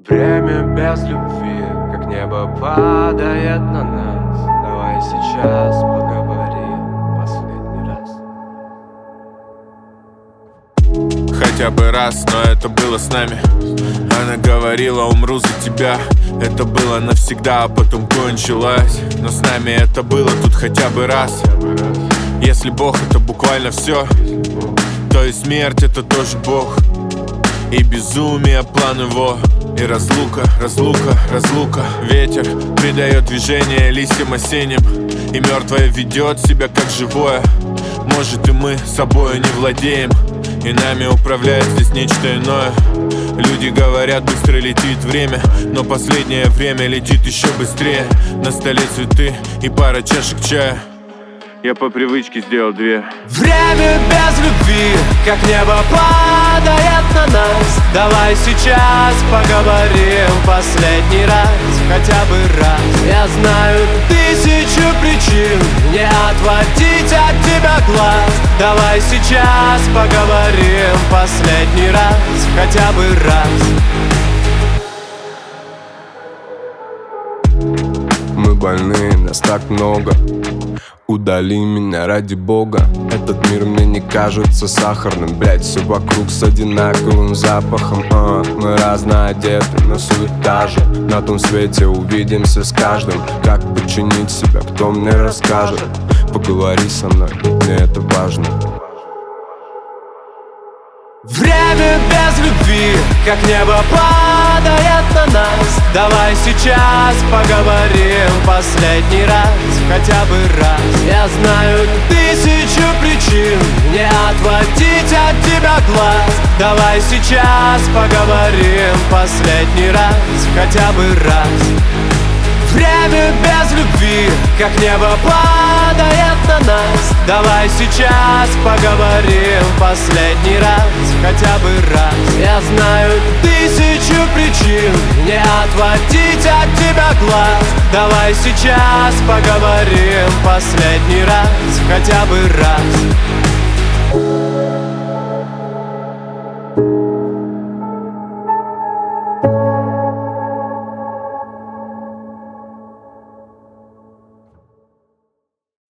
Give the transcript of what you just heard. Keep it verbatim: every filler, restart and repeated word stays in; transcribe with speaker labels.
Speaker 1: Время без любви, как небо падает на нас. Давай сейчас поговорим последний раз.
Speaker 2: Хотя бы раз, но это было с нами. Она говорила, умру за тебя. Это было навсегда, а потом кончилось. Но с нами это было тут хотя бы раз. Если Бог это буквально все, то и смерть это тоже Бог. И безумие план его. И разлука, разлука, разлука. Ветер придает движение листьям осенним. И мертвое ведет себя как живое. Может и мы собою не владеем, и нами управляет здесь нечто иное. Люди говорят, быстро летит время, но последнее время летит еще быстрее. На столе цветы и пара чашек чая. Я по привычке сделал две.
Speaker 1: Время без любви, как небо падает на нас. Давай сейчас поговорим последний раз, хотя бы раз. Я знаю тысячу причин не отводить от тебя глаз. Давай сейчас поговорим последний раз, хотя бы раз.
Speaker 3: Мы больны, нас так много. Удали меня ради бога. Этот мир мне не кажется сахарным. Блять, все вокруг с одинаковым запахом. а, Мы разно одеты, но суть та же. На том свете увидимся с каждым. Как починить себя, кто мне расскажет? Поговори со мной, мне это важно.
Speaker 1: Время без любви, как небо падает на нас. Давай сейчас поговорим последний раз, хотя бы раз. Я знаю тысячу причин не отводить от тебя глаз. Давай сейчас поговорим последний раз, хотя бы раз. Время без любви, как небо падает на нас. Давай сейчас поговорим последний раз, хотя бы раз. Я знаю тысячу причин не отводить от тебя глаз. Давай сейчас поговорим последний раз, хотя бы раз.